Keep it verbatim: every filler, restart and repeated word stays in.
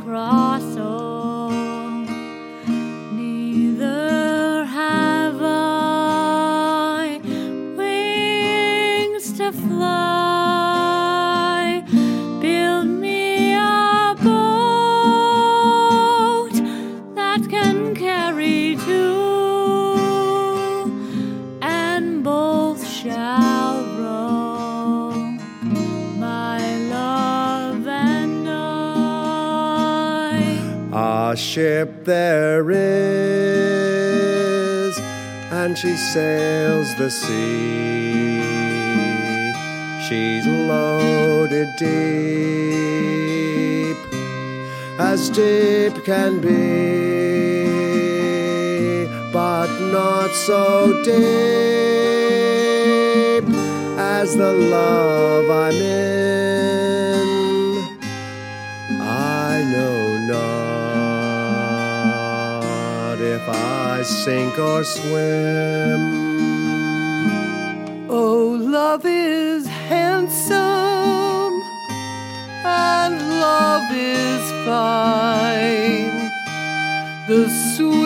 cross, oh, neither have I wings to fly. Build me a boat that can carry two, and both shall row, my love and I. A ship there is, and she sails the sea. She's loaded deep, as deep can be, but not so deep as the love I'm in. I know not if I sink or swim. Oh, love is handsome, and love is fine. The sweet